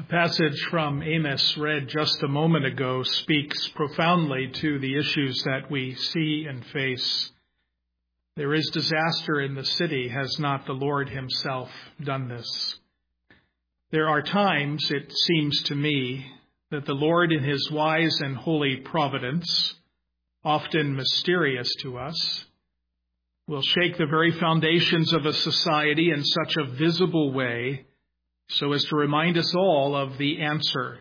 passage from Amos read just a moment ago speaks profoundly to the issues that we see and face. There is disaster in the city. Has not the Lord himself done this? There are times, it seems to me, that the Lord in his wise and holy providence, often mysterious to us, will shake the very foundations of a society in such a visible way so as to remind us all of the answer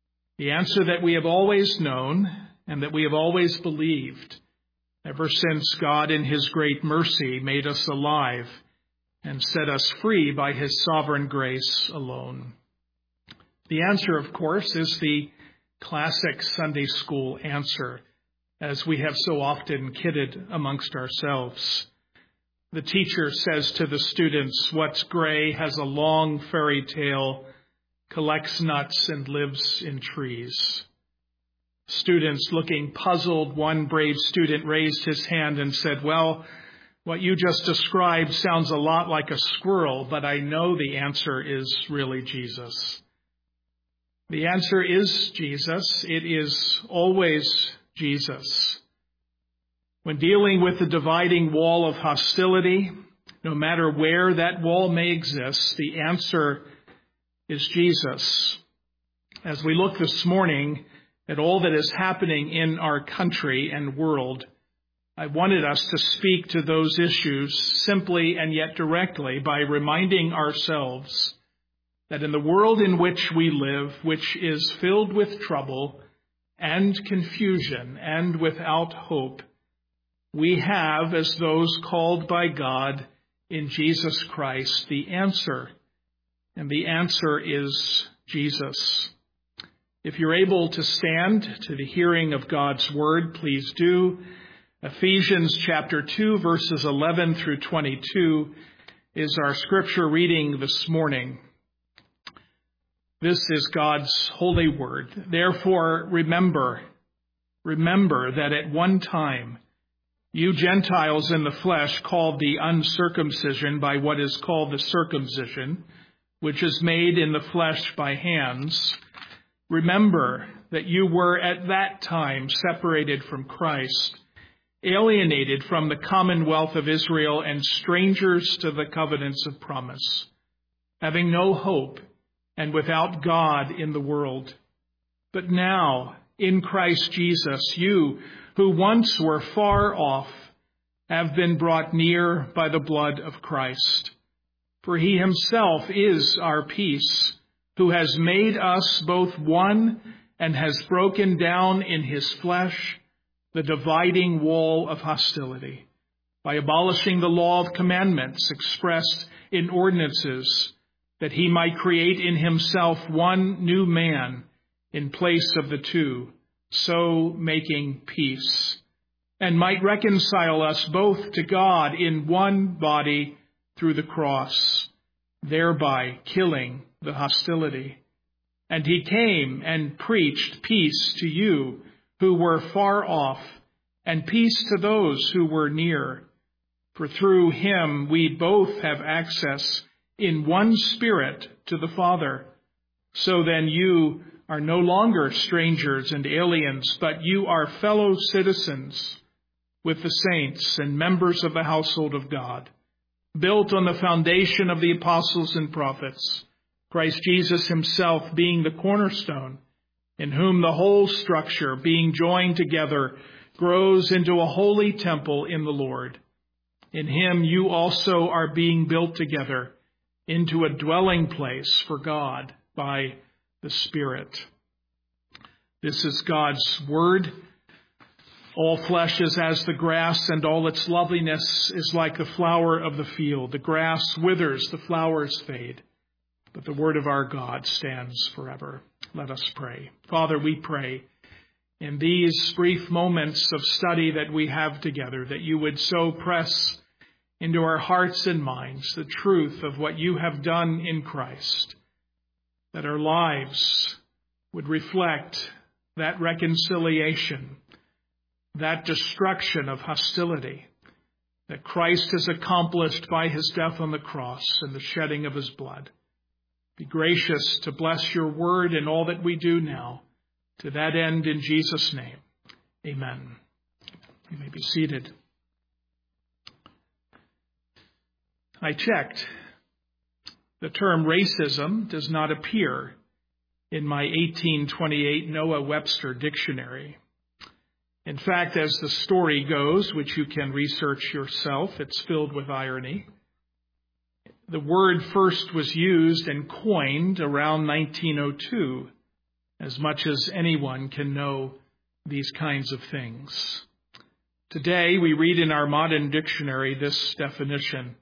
that we have always known and that we have always believed ever since God in his great mercy made us alive and set us free by his sovereign grace alone. The answer, of course, is the classic Sunday school answer, as we have so often kidded amongst ourselves. The teacher says to the students, "What's gray, has a long fairy tail, collects nuts and lives in trees." Students looking puzzled, one brave student raised his hand and said, "Well, what you just described sounds a lot like a squirrel, but I know the answer is really Jesus." The answer is Jesus. It is always Jesus. When dealing with the dividing wall of hostility, no matter where that wall may exist, the answer is Jesus. As we look this morning at all that is happening in our country and world, I wanted us to speak to those issues simply and yet directly by reminding ourselves that in the world in which we live, which is filled with trouble and confusion and without hope, we have, as those called by God in Jesus Christ, the answer. And the answer is Jesus. If you're able to stand to the hearing of God's word, please do. Ephesians chapter 2, verses 11 through 22 is our scripture reading this morning. This is God's holy word. Therefore, remember that at one time, you Gentiles in the flesh, called the uncircumcision by what is called the circumcision, which is made in the flesh by hands, remember that you were at that time separated from Christ, alienated from the commonwealth of Israel and strangers to the covenants of promise, having no hope and without God in the world. But now, in Christ Jesus, you who once were far off have been brought near by the blood of Christ. For he himself is our peace, who has made us both one and has broken down in his flesh the dividing wall of hostility, by abolishing the law of commandments expressed in ordinances, that he might create in himself one new man in place of the two, so making peace, and might reconcile us both to God in one body through the cross, thereby killing the hostility. And he came and preached peace to you who were far off, and peace to those who were near. For through him we both have access in one Spirit to the Father. So then you are no longer strangers and aliens, but you are fellow citizens with the saints and members of the household of God, built on the foundation of the apostles and prophets, Christ Jesus himself being the cornerstone, in whom the whole structure, being joined together, grows into a holy temple in the Lord. In him you also are being built together into a dwelling place for God by the Spirit. This is God's word. All flesh is as the grass, and all its loveliness is like the flower of the field. The grass withers, the flowers fade, but the word of our God stands forever. Let us pray. Father, we pray in these brief moments of study that we have together, that you would so press into our hearts and minds the truth of what you have done in Christ, that our lives would reflect that reconciliation, that destruction of hostility that Christ has accomplished by his death on the cross and the shedding of his blood. Be gracious to bless your word in all that we do now. To that end, in Jesus' name, amen. You may be seated. I checked. The term racism does not appear in my 1828 Noah Webster dictionary. In fact, as the story goes, which you can research yourself, it's filled with irony. The word first was used and coined around 1902, as much as anyone can know these kinds of things. Today, we read in our modern dictionary this definition.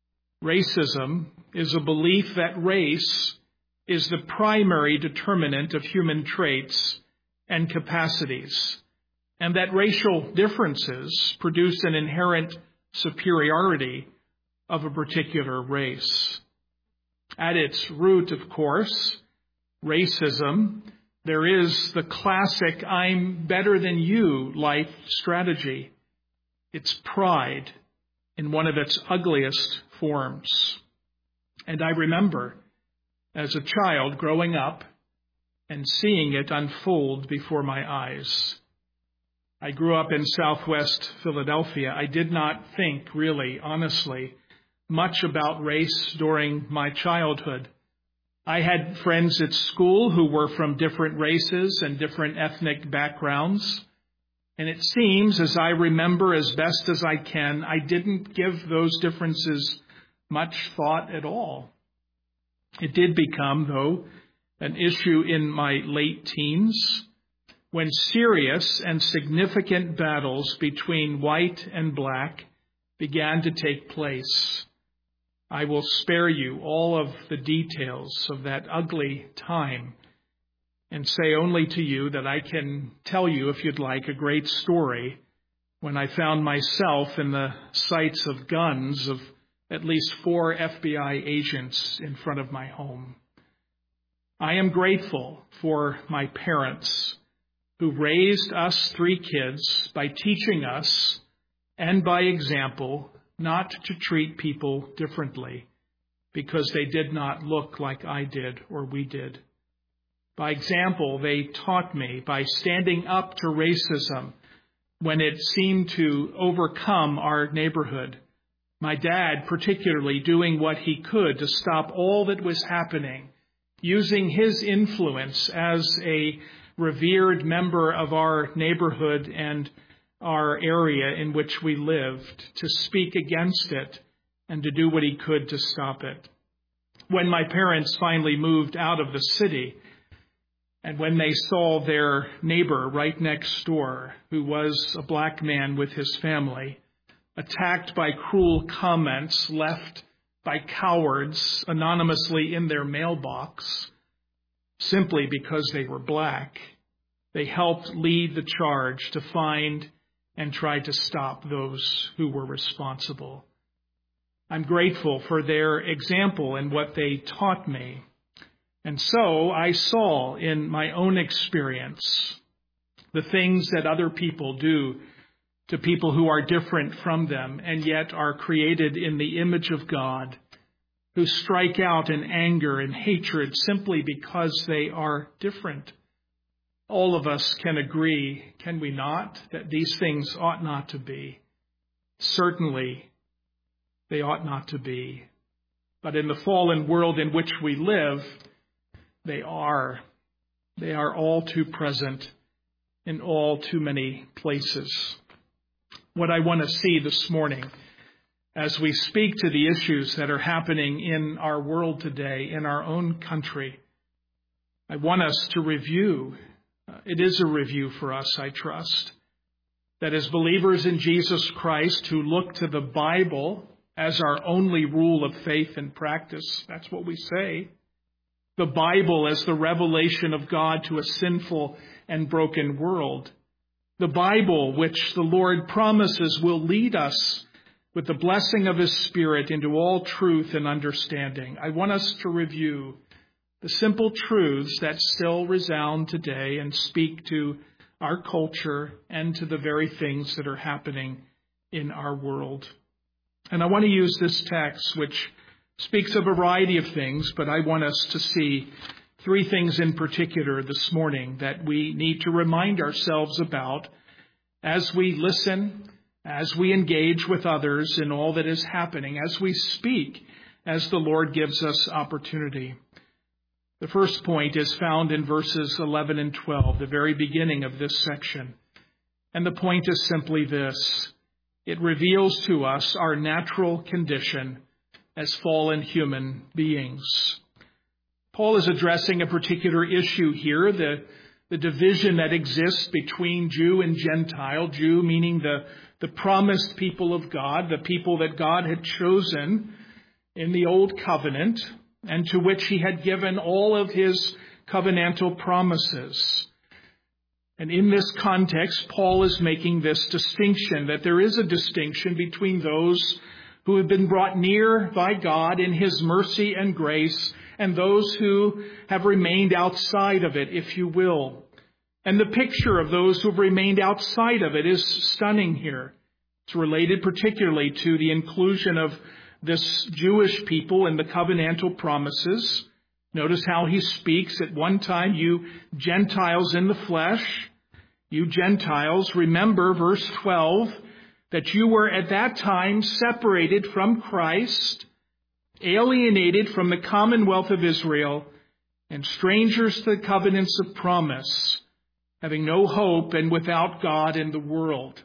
Racism is a belief that race is the primary determinant of human traits and capacities, and that racial differences produce an inherent superiority of a particular race. At its root, of course, racism, there is the classic "I'm better than you" life strategy. It's pride in one of its ugliest forms. And I remember as a child growing up and seeing it unfold before my eyes. I grew up in Southwest Philadelphia. I did not think really, honestly, much about race during my childhood. I had friends at school who were from different races and different ethnic backgrounds. And it seems, as I remember as best as I can, I didn't give those differences much thought at all. It did become, though, an issue in my late teens when serious and significant battles between white and black began to take place. I will spare you all of the details of that ugly time and say only to you that I can tell you, if you'd like, a great story when I found myself in the sights of guns of at least 4 FBI agents in front of my home. I am grateful for my parents who raised us 3 kids by teaching us and by example not to treat people differently because they did not look like I did or we did. By example, they taught me by standing up to racism when it seemed to overcome our neighborhood. My dad particularly doing what he could to stop all that was happening, using his influence as a revered member of our neighborhood and our area in which we lived, to speak against it and to do what he could to stop it. When my parents finally moved out of the city, and when they saw their neighbor right next door, who was a black man with his family, attacked by cruel comments left by cowards anonymously in their mailbox, simply because they were black, they helped lead the charge to find and try to stop those who were responsible. I'm grateful for their example and what they taught me. And so I saw in my own experience the things that other people do to people who are different from them and yet are created in the image of God, who strike out in anger and hatred simply because they are different. All of us can agree, can we not, that these things ought not to be. Certainly, they ought not to be. But in the fallen world in which we live, they are all too present in all too many places. What I want to see this morning as we speak to the issues that are happening in our world today, in our own country, I want us to review. It is a review for us, I trust, that as believers in Jesus Christ who look to the Bible as our only rule of faith and practice, that's what we say, the Bible as the revelation of God to a sinful and broken world, the Bible which the Lord promises will lead us with the blessing of His Spirit into all truth and understanding. I want us to review the simple truths that still resound today and speak to our culture and to the very things that are happening in our world. And I want to use this text, which speaks of a variety of things, but I want us to see three things in particular this morning that we need to remind ourselves about as we listen, as we engage with others in all that is happening, as we speak, as the Lord gives us opportunity. The first point is found in verses 11 and 12, the very beginning of this section. And the point is simply this: it reveals to us our natural condition as fallen human beings. Paul is addressing a particular issue here, the division that exists between Jew and Gentile. Jew meaning the promised people of God, the people that God had chosen in the Old Covenant, and to which he had given all of his covenantal promises. And in this context, Paul is making this distinction, that there is a distinction between those who have been brought near by God in his mercy and grace, and those who have remained outside of it, if you will. And the picture of those who have remained outside of it is stunning here. It's related particularly to the inclusion of this Jewish people in the covenantal promises. Notice how he speaks. At one time, you Gentiles in the flesh, you Gentiles, remember verse 12, that you were at that time separated from Christ, alienated from the commonwealth of Israel, and strangers to the covenants of promise, having no hope and without God in the world.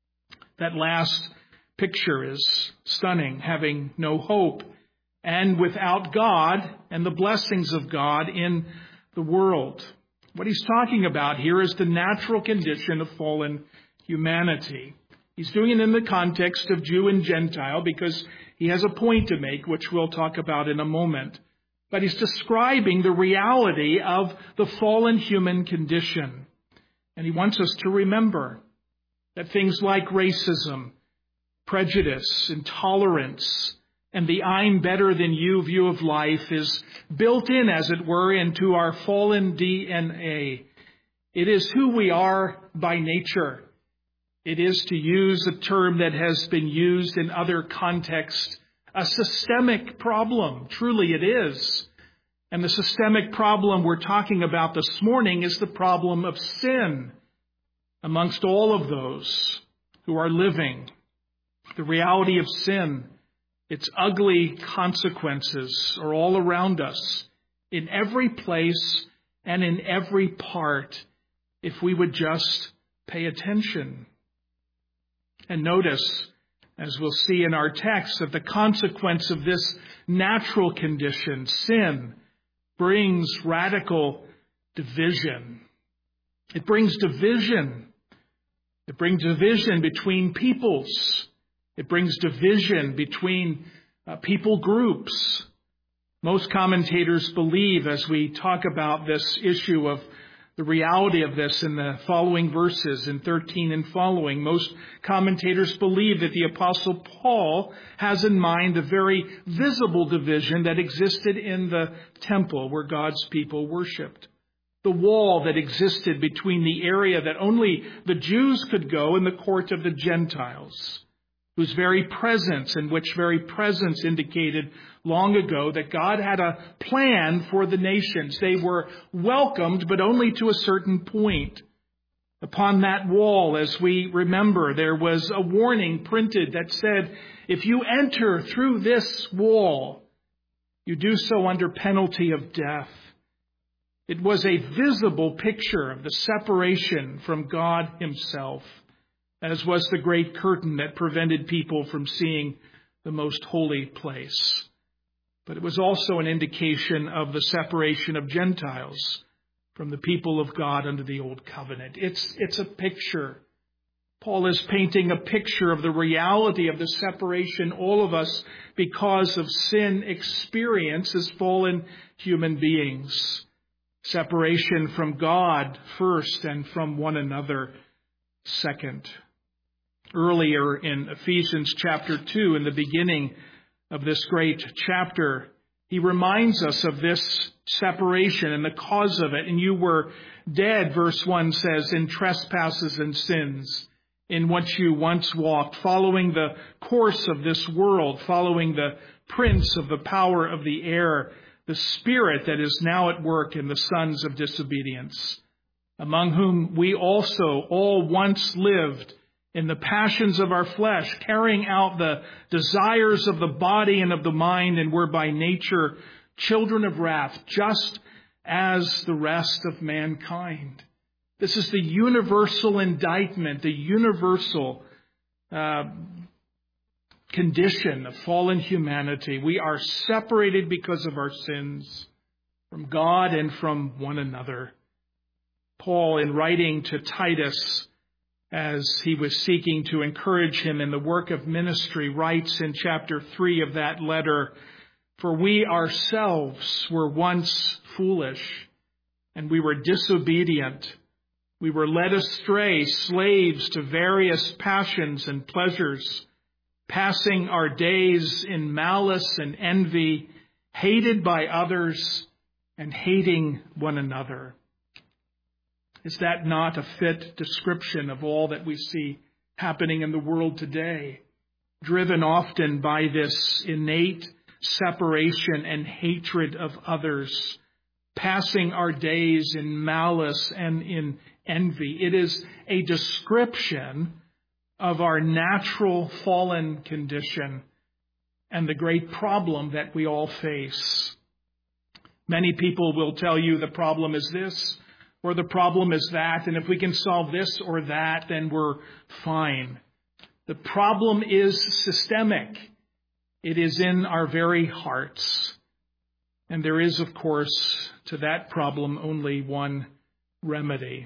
That last picture is stunning, having no hope and without God and the blessings of God in the world. What he's talking about here is the natural condition of fallen humanity. He's doing it in the context of Jew and Gentile because he has a point to make, which we'll talk about in a moment. But he's describing the reality of the fallen human condition. And he wants us to remember that things like racism, prejudice, intolerance, and the I'm better than you view of life is built in, as it were, into our fallen DNA. It is who we are by nature. It is, to use a term that has been used in other contexts, a systemic problem. Truly it is. And the systemic problem we're talking about this morning is the problem of sin amongst all of those who are living. The reality of sin, its ugly consequences are all around us, in every place and in every part, if we would just pay attention. And notice, as we'll see in our text, that the consequence of this natural condition, sin, brings radical division. It brings division. It brings division between peoples. It brings division between people groups. Most commentators believe, as we talk about this issue of the reality of this in the following verses, in 13 and following, most commentators believe that the Apostle Paul has in mind the very visible division that existed in the temple where God's people worshiped. The wall that existed between the area that only the Jews could go and the court of the Gentiles, whose very presence indicated long ago that God had a plan for the nations. They were welcomed, but only to a certain point. Upon that wall, as we remember, there was a warning printed that said, if you enter through this wall, you do so under penalty of death. It was a visible picture of the separation from God himself, as was the great curtain that prevented people from seeing the most holy place. But it was also an indication of the separation of Gentiles from the people of God under the Old Covenant. It's a picture. Paul is painting a picture of the reality of the separation all of us, because of sin, experience as fallen human beings. Separation from God first and from one another second. Earlier in Ephesians chapter 2, in the beginning of this great chapter, he reminds us of this separation and the cause of it. And you were dead, verse 1 says, in trespasses and sins, in which you once walked, following the course of this world, following the prince of the power of the air, the spirit that is now at work in the sons of disobedience, among whom we also all once lived in the passions of our flesh, carrying out the desires of the body and of the mind, and were by nature children of wrath, just as the rest of mankind. This is the universal indictment, the universal condition of fallen humanity. We are separated because of our sins from God and from one another. Paul, in writing to Titus, as he was seeking to encourage him in the work of ministry, writes in chapter 3 of that letter, "For we ourselves were once foolish, and we were disobedient. We were led astray, slaves to various passions and pleasures, passing our days in malice and envy, hated by others and hating one another." Is that not a fit description of all that we see happening in the world today? Driven often by this innate separation and hatred of others, passing our days in malice and in envy. It is a description of our natural fallen condition and the great problem that we all face. Many people will tell you the problem is this, or the problem is that, and if we can solve this or that, then we're fine. The problem is systemic. It is in our very hearts. And there is, of course, to that problem only one remedy.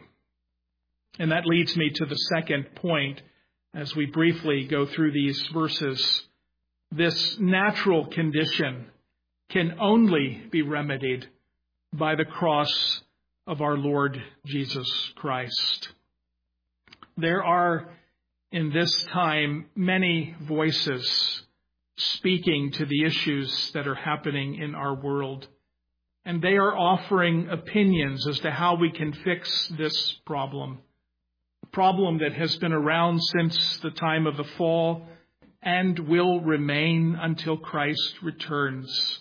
And that leads me to the second point as we briefly go through these verses. This natural condition can only be remedied by the cross of our Lord Jesus Christ. There are in this time many voices speaking to the issues that are happening in our world, and they are offering opinions as to how we can fix this problem, a problem that has been around since the time of the fall and will remain until Christ returns.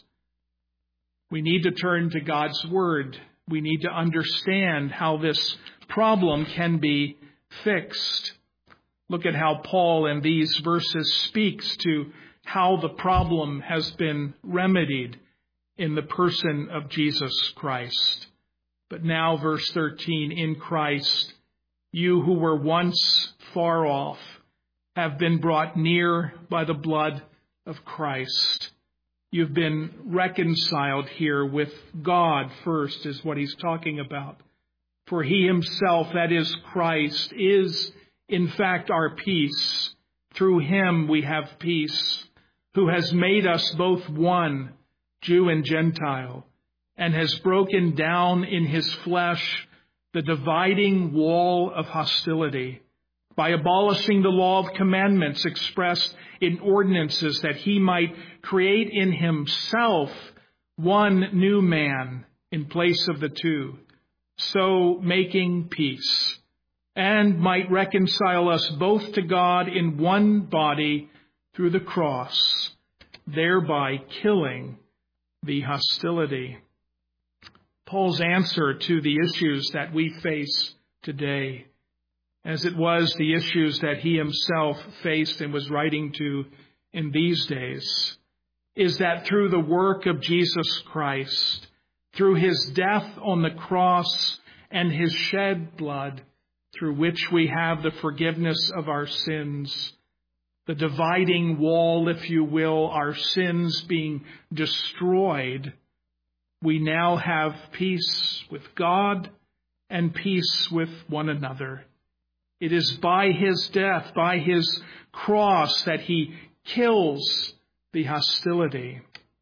We need to turn to God's Word. We need to understand how this problem can be fixed. Look at how Paul in these verses speaks to how the problem has been remedied in the person of Jesus Christ. But now, verse 13, "In Christ, you who were once far off have been brought near by the blood of Christ." You've been reconciled here with God first, is what he's talking about. For he himself, that is Christ, is in fact our peace. Through him we have peace, who has made us both one, Jew and Gentile, and has broken down in his flesh the dividing wall of hostility, by abolishing the law of commandments expressed in ordinances, that he might create in himself one new man in place of the two, so making peace, and might reconcile us both to God in one body through the cross, thereby killing the hostility. Paul's answer to the issues that we face today, as it was the issues that he himself faced and was writing to in these days, is that through the work of Jesus Christ, through his death on the cross and his shed blood, through which we have the forgiveness of our sins, the dividing wall, if you will, our sins being destroyed, we now have peace with God and peace with one another. It is by his death, by his cross, that he kills the hostility.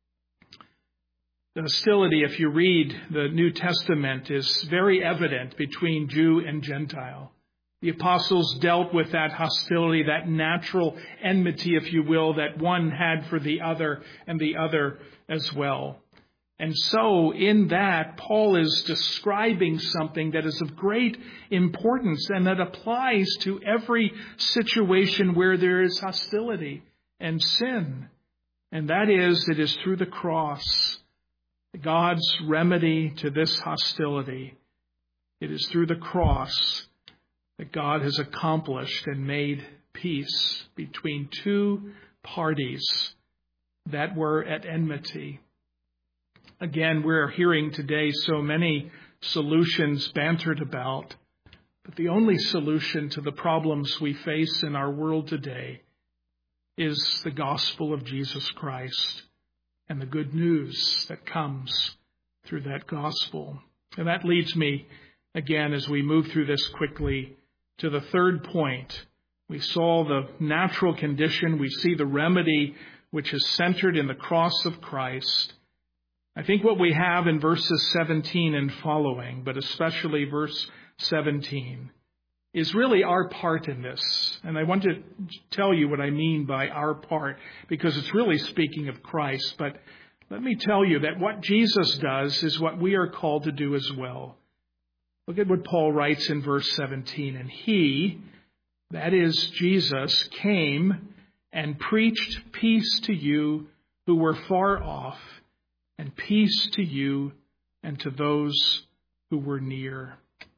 The hostility, if you read the New Testament, is very evident between Jew and Gentile. The apostles dealt with that hostility, that natural enmity, if you will, that one had for the other and the other as well. And so in that, Paul is describing something that is of great importance and that applies to every situation where there is hostility and sin. And that is, it is through the cross, God's remedy to this hostility. It is through the cross that God has accomplished and made peace between two parties that were at enmity. Again, we're hearing today so many solutions bantered about, but the only solution to the problems we face in our world today is the gospel of Jesus Christ and the good news that comes through that gospel. And that leads me, again, as we move through this quickly, to the third point. We saw the natural condition. We see the remedy, which is centered in the cross of Christ. I think what we have in verses 17 and following, but especially verse 17, is really our part in this. And I want to tell you what I mean by our part, because it's really speaking of Christ. But let me tell you that what Jesus does is what we are called to do as well. Look at what Paul writes in verse 17. And he, that is Jesus, came and preached peace to you who were far off, and peace to you and to those who were near.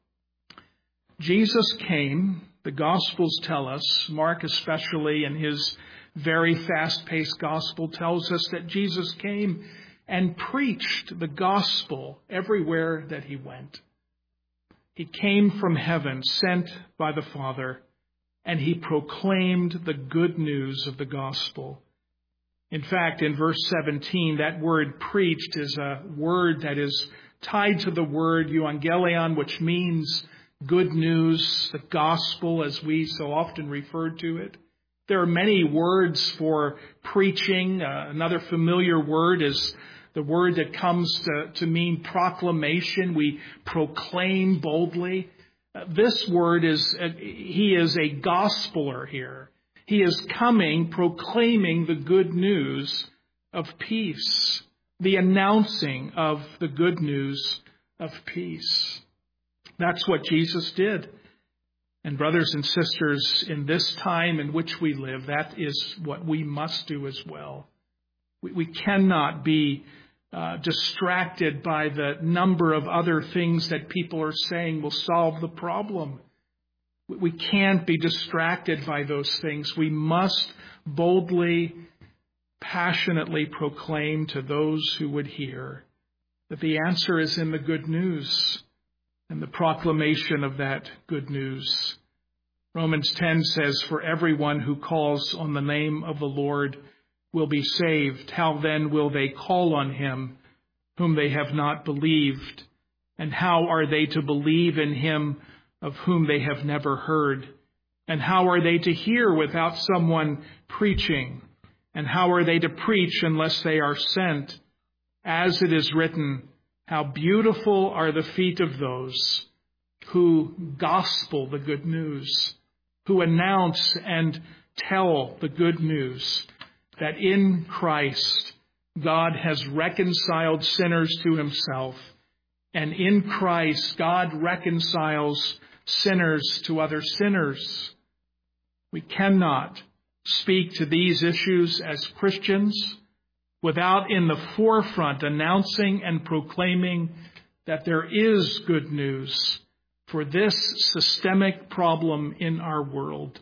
Jesus came, the Gospels tell us, Mark especially in his very fast-paced Gospel tells us that Jesus came and preached the Gospel everywhere that he went. He came from heaven, sent by the Father, and he proclaimed the good news of the Gospel. In fact, in verse 17, that word preached is a word that is tied to the word euangelion, which means good news, the gospel, as we so often refer to it. There are many words for preaching. Another familiar word is the word that comes to mean proclamation. We proclaim boldly. This word is, he is a gospeler here. He is coming, proclaiming the good news of peace, the announcing of the good news of peace. That's what Jesus did. And brothers and sisters, in this time in which we live, that is what we must do as well. We cannot be distracted by the number of other things that people are saying will solve the problem. We can't be distracted by those things. We must boldly, passionately proclaim to those who would hear that the answer is in the good news and the proclamation of that good news. Romans 10 says, "For everyone who calls on the name of the Lord will be saved. How then will they call on him whom they have not believed? And how are they to believe in him of whom they have never heard? And how are they to hear without someone preaching? And how are they to preach unless they are sent? As it is written, how beautiful are the feet of those who gospel the good news, who announce and tell the good news that in Christ God has reconciled sinners to himself, and in Christ God reconciles sinners to other sinners. We cannot speak to these issues as Christians without in the forefront announcing and proclaiming that there is good news for this systemic problem in our world.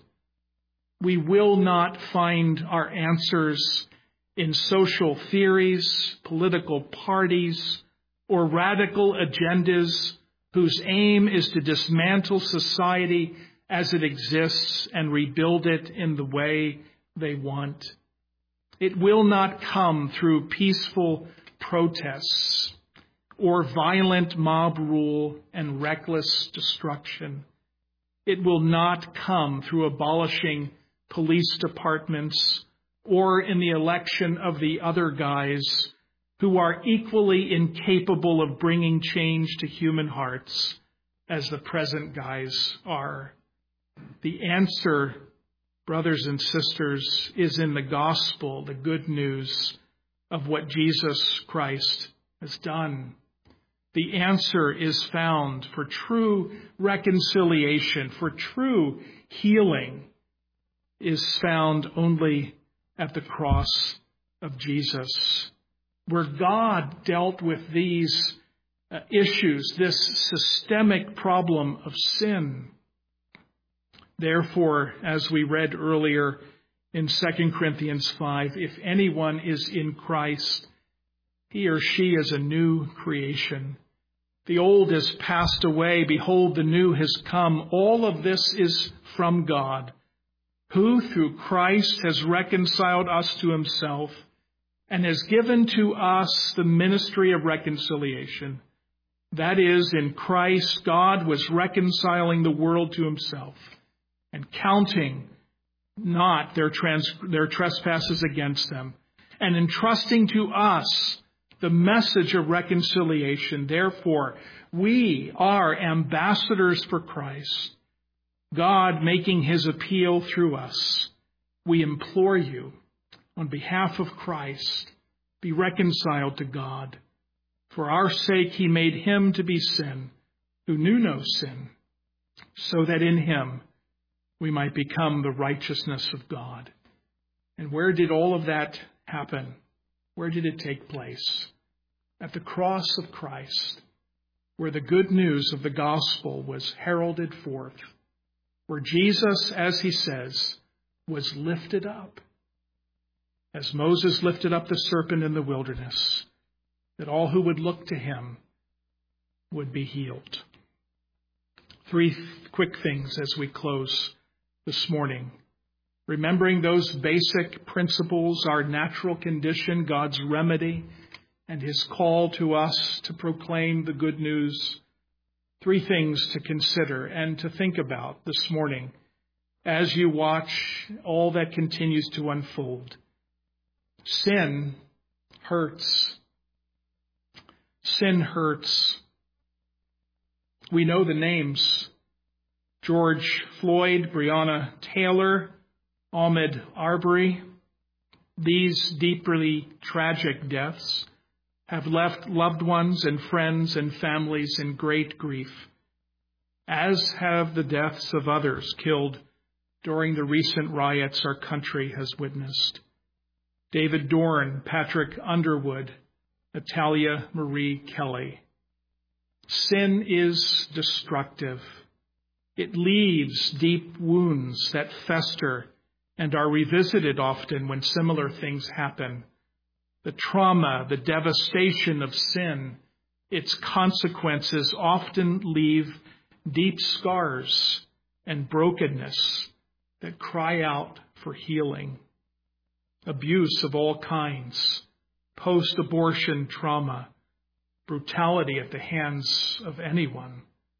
We will not find our answers in social theories, political parties, or radical agendas whose aim is to dismantle society as it exists and rebuild it in the way they want. It will not come through peaceful protests or violent mob rule and reckless destruction. It will not come through abolishing police departments or in the election of the other guys who are equally incapable of bringing change to human hearts as the present guys are. The answer, brothers and sisters, is in the gospel, the good news of what Jesus Christ has done. The answer is found for true reconciliation, for true healing, is found only at the cross of Jesus, where God dealt with these issues, this systemic problem of sin. Therefore, as we read earlier in 2 Corinthians 5, if anyone is in Christ, he or she is a new creation. The old has passed away. Behold, the new has come. All of this is from God, who through Christ has reconciled us to himself and has given to us the ministry of reconciliation. That is, in Christ, God was reconciling the world to himself and counting not their trespasses against them, and entrusting to us the message of reconciliation. Therefore, we are ambassadors for Christ, God making his appeal through us. We implore you, on behalf of Christ, be reconciled to God. For our sake he made him to be sin, who knew no sin, so that in him we might become the righteousness of God. And where did all of that happen? Where did it take place? At the cross of Christ, where the good news of the gospel was heralded forth, where Jesus, as he says, was lifted up, as Moses lifted up the serpent in the wilderness, that all who would look to him would be healed. Three quick things as we close this morning. Remembering those basic principles, our natural condition, God's remedy, and his call to us to proclaim the good news. Three things to consider and to think about this morning as you watch all that continues to unfold. Sin hurts. Sin hurts. We know the names: George Floyd, Breonna Taylor, Ahmaud Arbery. These deeply tragic deaths have left loved ones and friends and families in great grief, as have the deaths of others killed during the recent riots our country has witnessed. David Dorn, Patrick Underwood, Natalia Marie Kelly. Sin is destructive. It leaves deep wounds that fester and are revisited often when similar things happen. The trauma, the devastation of sin, its consequences often leave deep scars and brokenness that cry out for healing. Abuse of all kinds, post-abortion trauma, brutality at the hands of anyone.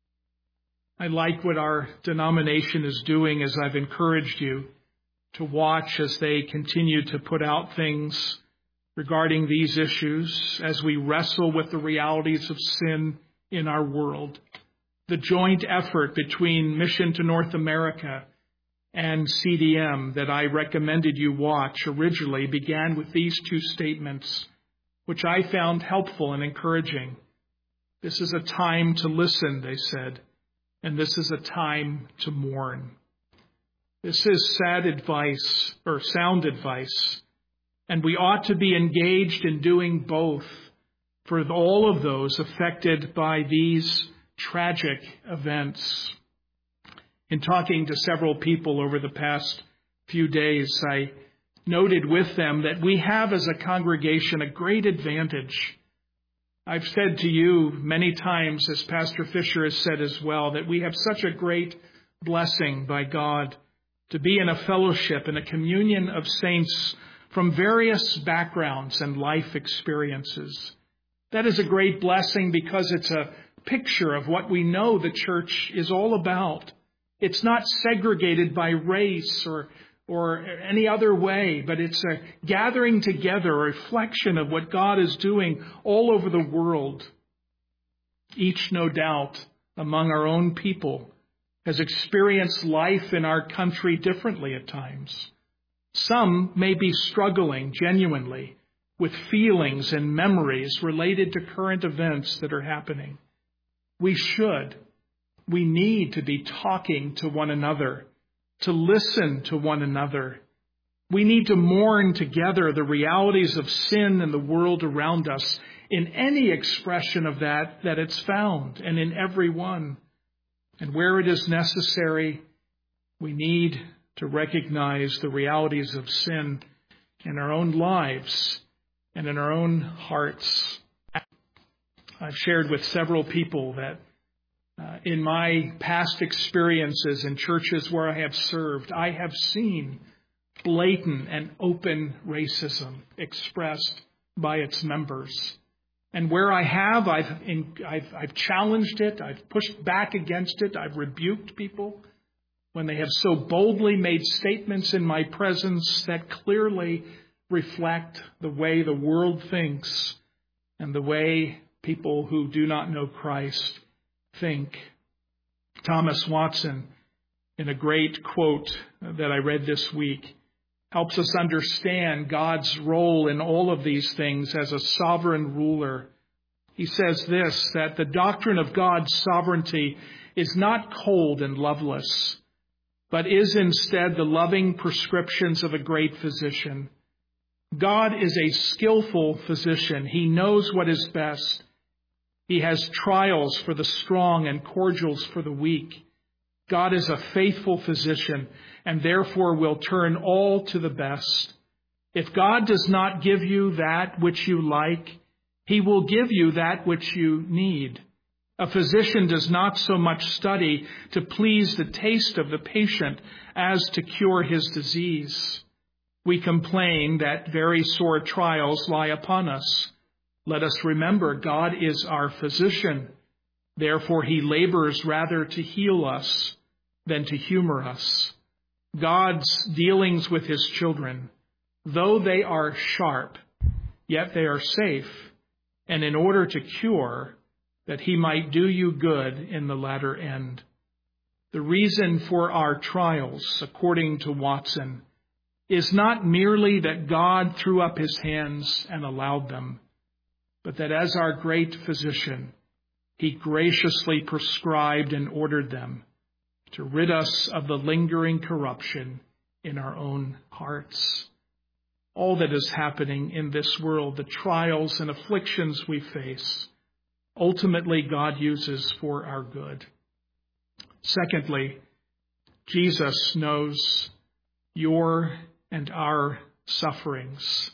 I like what our denomination is doing, as I've encouraged you to watch as they continue to put out things regarding these issues as we wrestle with the realities of sin in our world. The joint effort between Mission to North America and CDM that I recommended you watch originally began with these two statements, which I found helpful and encouraging. This is a time to listen, they said, and this is a time to mourn. This is sound advice, and we ought to be engaged in doing both for all of those affected by these tragic events. In talking to several people over the past few days, I noted with them that we have as a congregation a great advantage. I've said to you many times, as Pastor Fisher has said as well, that we have such a great blessing by God to be in a fellowship and a communion of saints from various backgrounds and life experiences. That is a great blessing because it's a picture of what we know the church is all about. It's not segregated by race or any other way, but it's a gathering together, a reflection of what God is doing all over the world. Each, no doubt, among our own people, has experienced life in our country differently at times. Some may be struggling genuinely with feelings and memories related to current events that are happening. We need to be talking to one another, to listen to one another, We need to mourn together the realities of sin in the world around us in any expression of that it's found, and in every one. And where it is necessary, we need to recognize the realities of sin in our own lives and in our own hearts. I've shared with several people that in my past experiences in churches where I have served, I have seen blatant and open racism expressed by its members. And where I have, I've challenged it, I've pushed back against it, I've rebuked people when they have so boldly made statements in my presence that clearly reflect the way the world thinks and the way people who do not know Christ think. Thomas Watson, in a great quote that I read this week, helps us understand God's role in all of these things as a sovereign ruler. He says this, that the doctrine of God's sovereignty is not cold and loveless, but is instead the loving prescriptions of a great physician. God is a skillful physician. He knows what is best. He has trials for the strong and cordials for the weak. God is a faithful physician and therefore will turn all to the best. If God does not give you that which you like, He will give you that which you need. A physician does not so much study to please the taste of the patient as to cure his disease. We complain that very sore trials lie upon us. Let us remember God is our physician. Therefore, He labors rather to heal us than to humor us. God's dealings with His children, though they are sharp, yet they are safe, and in order to cure, that He might do you good in the latter end. The reason for our trials, according to Watson, is not merely that God threw up His hands and allowed them, but that as our great physician, He graciously prescribed and ordered them to rid us of the lingering corruption in our own hearts. All that is happening in this world, the trials and afflictions we face, ultimately God uses for our good. Secondly, Jesus knows your and our sufferings.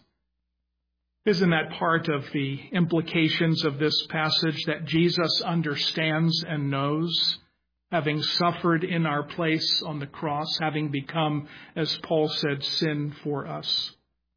Isn't that part of the implications of this passage, that Jesus understands and knows, having suffered in our place on the cross, having become, as Paul said, sin for us?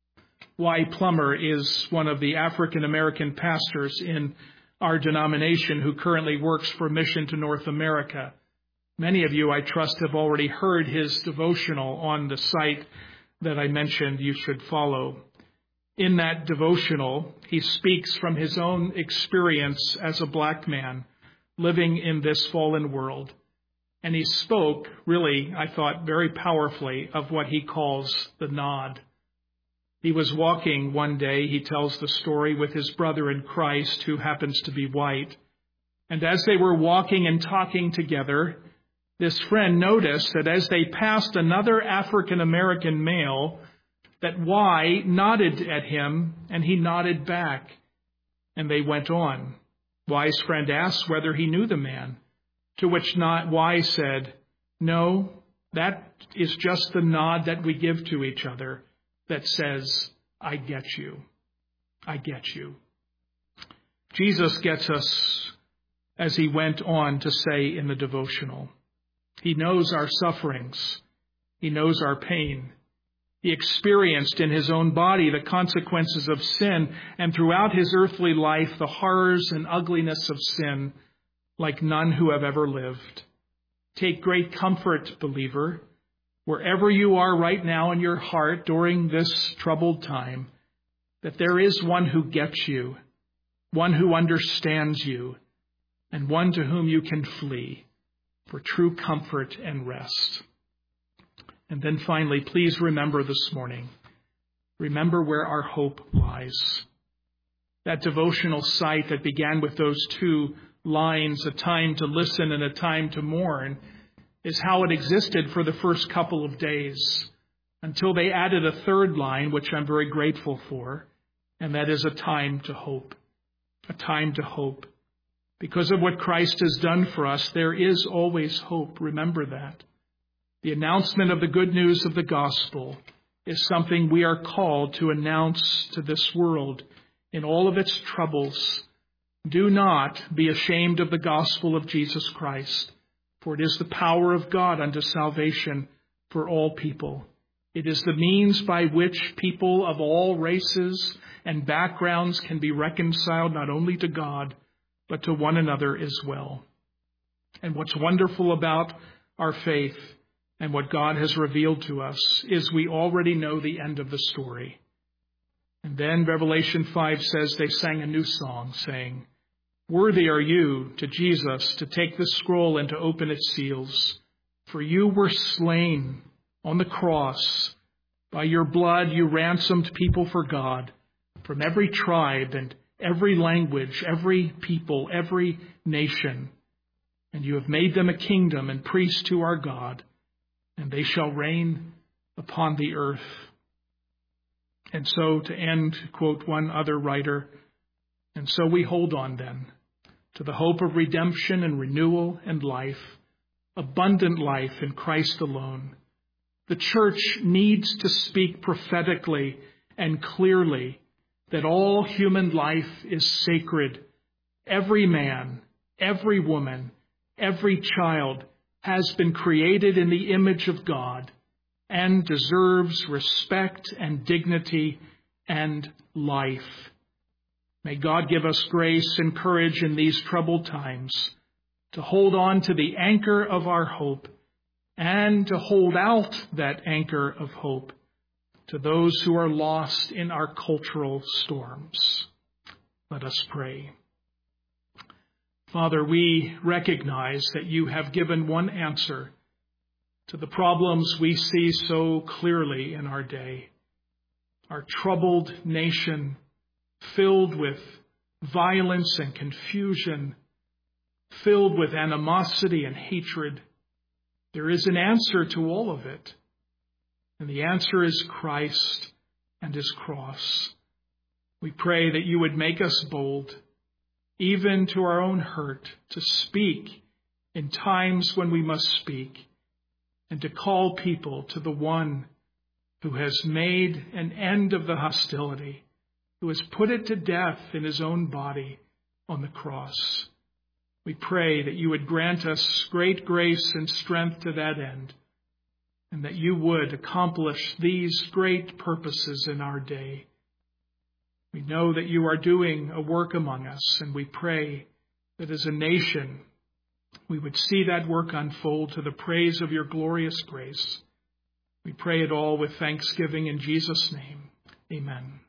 Y. Plummer is one of the African American pastors in our denomination who currently works for Mission to North America. Many of you, I trust, have already heard his devotional on the site that I mentioned you should follow. In that devotional, he speaks from his own experience as a black man living in this fallen world. And he spoke, really, I thought, very powerfully of what he calls the nod. He was walking one day, he tells the story, with his brother in Christ who happens to be white. And as they were walking and talking together, this friend noticed that as they passed another African American male, that Y nodded at him and he nodded back. And they went on. Y's friend asked whether he knew the man, to which Y said, "No, that is just the nod that we give to each other that says, I get you. I get you." Jesus gets us, as he went on to say in the devotional. He knows our sufferings. He knows our pain. He experienced in his own body the consequences of sin, and throughout his earthly life the horrors and ugliness of sin like none who have ever lived. Take great comfort, believer, wherever you are right now in your heart during this troubled time, that there is one who gets you, one who understands you, and one to whom you can flee for true comfort and rest. And then finally, please remember this morning, remember where our hope lies. That devotional site that began with those two lines, a time to listen and a time to mourn, is how it existed for the first couple of days. until they added a third line, which I'm very grateful for, and that is a time to hope. A time to hope. Because of what Christ has done for us, there is always hope. Remember that. The announcement of the good news of the gospel is something we are called to announce to this world in all of its troubles. Do not be ashamed of the gospel of Jesus Christ, for it is the power of God unto salvation for all people. It is the means by which people of all races and backgrounds can be reconciled not only to God, but to one another as well. And what's wonderful about our faith and what God has revealed to us is we already know the end of the story. And then Revelation 5 says they sang a new song, saying, "Worthy are you, to Jesus, to take this scroll and to open its seals. For you were slain on the cross. By your blood you ransomed people for God from every tribe and every language, every people, every nation. And you have made them a kingdom and priests to our God, and they shall reign upon the earth." And so, to end, quote one other writer, "And so we hold on then to the hope of redemption and renewal and life, abundant life in Christ alone. The church needs to speak prophetically and clearly that all human life is sacred. Every man, every woman, every child has been created in the image of God and deserves respect and dignity and life. May God give us grace and courage in these troubled times to hold on to the anchor of our hope and to hold out that anchor of hope to those who are lost in our cultural storms." Let us pray. Father, we recognize that you have given one answer to the problems we see so clearly in our day. Our troubled nation, filled with violence and confusion, filled with animosity and hatred. There is an answer to all of it. And the answer is Christ and his cross. We pray that you would make us bold, even to our own hurt, to speak in times when we must speak, and to call people to the one who has made an end of the hostility, who has put it to death in his own body on the cross. We pray that you would grant us great grace and strength to that end, and that you would accomplish these great purposes in our day. We know that you are doing a work among us, and we pray that as a nation, we would see that work unfold to the praise of your glorious grace. We pray it all with thanksgiving in Jesus' name. Amen.